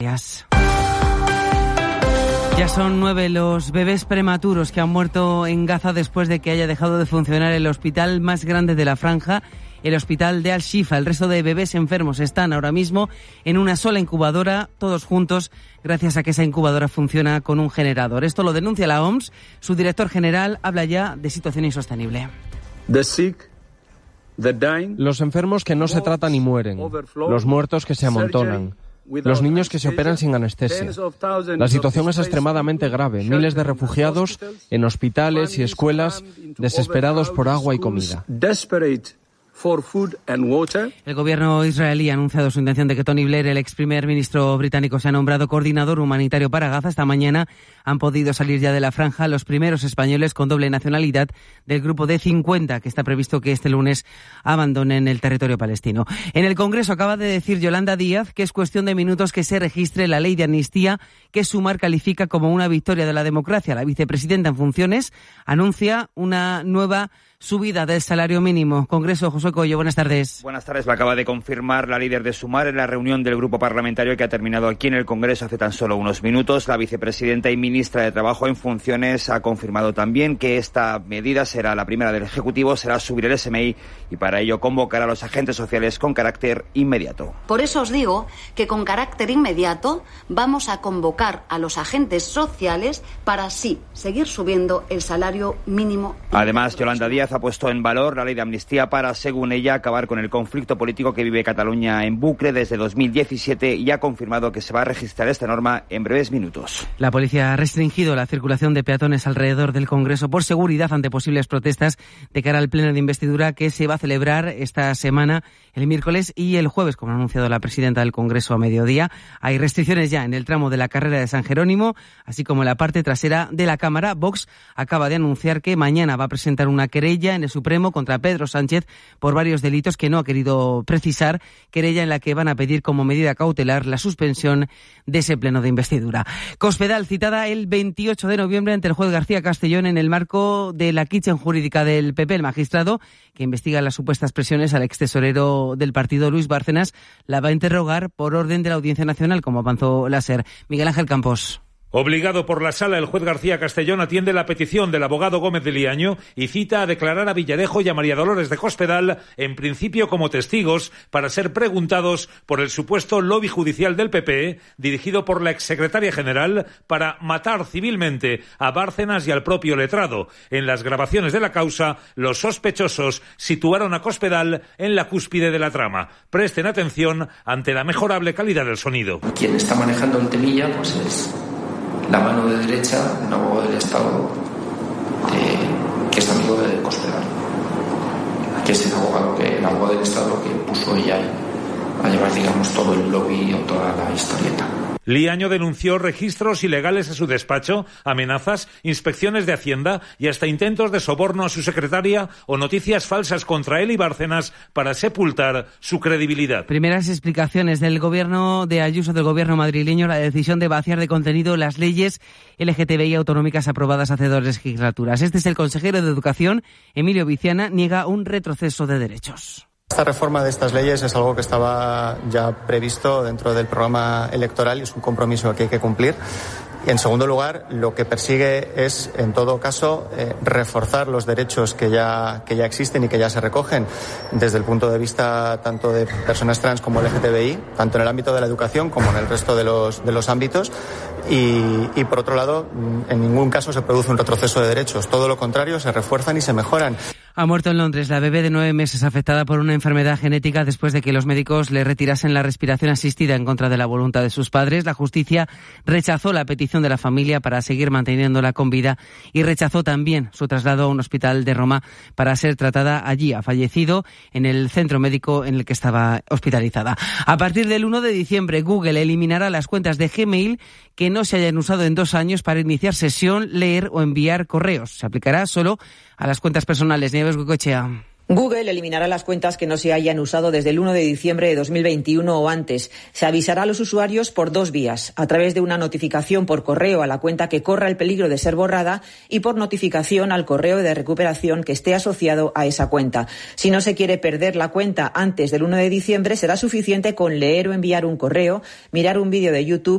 Díaz. Ya son 9 los bebés prematuros que han muerto en Gaza después de que haya dejado de funcionar el hospital más grande de la franja, el hospital de Al-Shifa. El resto de bebés enfermos están ahora mismo en una sola incubadora, todos juntos, gracias a que esa incubadora funciona con un generador. Esto lo denuncia la OMS. Su director general habla ya de situación insostenible. Los enfermos que no se tratan y mueren, los muertos que se amontonan, los niños que se operan sin anestesia. La situación es extremadamente grave. Miles de refugiados en hospitales y escuelas desesperados por agua y comida. El gobierno israelí ha anunciado su intención de que Tony Blair, el ex primer ministro británico, sea nombrado coordinador humanitario para Gaza. Esta mañana han podido salir ya de la franja los primeros españoles con doble nacionalidad del grupo de 50 que está previsto que este lunes abandonen el territorio palestino. En el Congreso acaba de decir Yolanda Díaz que es cuestión de minutos que se registre la ley de amnistía que Sumar califica como una victoria de la democracia. La vicepresidenta en funciones anuncia una nueva subida del salario mínimo. Congreso, José Coello, buenas tardes. Buenas tardes. Lo acaba de confirmar la líder de Sumar en la reunión del grupo parlamentario que ha terminado aquí en el Congreso hace tan solo unos minutos. La vicepresidenta y ministra de Trabajo en funciones ha confirmado también que esta medida será la primera del Ejecutivo, será subir el SMI y para ello convocar a los agentes sociales con carácter inmediato. Por eso os digo que con carácter inmediato vamos a convocar a los agentes sociales para así seguir subiendo el salario mínimo. Además, Yolanda Díaz ha puesto en valor la ley de amnistía para, según ella, acabar con el conflicto político que vive Cataluña en bucle desde 2017 y ha confirmado que se va a registrar esta norma en breves minutos. La policía ha restringido la circulación de peatones alrededor del Congreso por seguridad ante posibles protestas de cara al pleno de investidura que se va a celebrar esta semana, el miércoles y el jueves, como ha anunciado la presidenta del Congreso a mediodía. Hay restricciones ya en el tramo de la carrera de San Jerónimo, así como en la parte trasera de la Cámara. Vox acaba de anunciar que mañana va a presentar una querella en el Supremo contra Pedro Sánchez por varios delitos que no ha querido precisar, querella en la que van a pedir como medida cautelar la suspensión de ese pleno de investidura. Cospedal citada el 28 de noviembre ante el juez García Castellón en el marco de la kitchen jurídica del PP. El magistrado que investiga las supuestas presiones al extesorero del partido Luis Bárcenas la va a interrogar por orden de la Audiencia Nacional, como avanzó la SER. Miguel Ángel Campos. Obligado por la sala, el juez García Castellón atiende la petición del abogado Gómez de Liaño y cita a declarar a Villarejo y a María Dolores de Cospedal, en principio como testigos, para ser preguntados por el supuesto lobby judicial del PP, dirigido por la exsecretaria general, para matar civilmente a Bárcenas y al propio letrado. En las grabaciones de la causa, los sospechosos situaron a Cospedal en la cúspide de la trama. Presten atención ante la mejorable calidad del sonido. Quien está manejando el temilla, pues es la mano de derecha de un abogado del Estado que es amigo de Cospedal, que es el abogado del Estado que puso ella a llevar, digamos, todo el lobby o toda la historieta. Liaño denunció registros ilegales a su despacho, amenazas, inspecciones de Hacienda y hasta intentos de soborno a su secretaria o noticias falsas contra él y Bárcenas para sepultar su credibilidad. Primeras explicaciones del gobierno de Ayuso, del gobierno madrileño, la decisión de vaciar de contenido las leyes LGTBI autonómicas aprobadas hace 2 legislaturas. Este es el consejero de Educación, Emilio Viciana, niega un retroceso de derechos. Esta reforma de estas leyes es algo que estaba ya previsto dentro del programa electoral y es un compromiso que hay que cumplir. Y en segundo lugar, lo que persigue es, en todo caso, reforzar los derechos que ya existen y que ya se recogen desde el punto de vista tanto de personas trans como LGTBI, tanto en el ámbito de la educación como en el resto de los ámbitos. Y por otro lado, en ningún caso se produce un retroceso de derechos. Todo lo contrario, se refuerzan y se mejoran. Ha muerto en Londres la bebé de 9 meses afectada por una enfermedad genética después de que los médicos le retirasen la respiración asistida en contra de la voluntad de sus padres. La justicia rechazó la petición de la familia para seguir manteniéndola con vida y rechazó también su traslado a un hospital de Roma para ser tratada allí. Ha fallecido en el centro médico en el que estaba hospitalizada. A partir del 1 de diciembre, Google eliminará las cuentas de Gmail que no se hayan usado en 2 años para iniciar sesión, leer o enviar correos. Se aplicará solo a las cuentas personales. Nieves Goicoechea. Google eliminará las cuentas que no se hayan usado desde el 1 de diciembre de 2021 o antes. Se avisará a los usuarios por 2 vías, a través de una notificación por correo a la cuenta que corra el peligro de ser borrada y por notificación al correo de recuperación que esté asociado a esa cuenta. Si no se quiere perder la cuenta antes del 1 de diciembre, será suficiente con leer o enviar un correo, mirar un vídeo de YouTube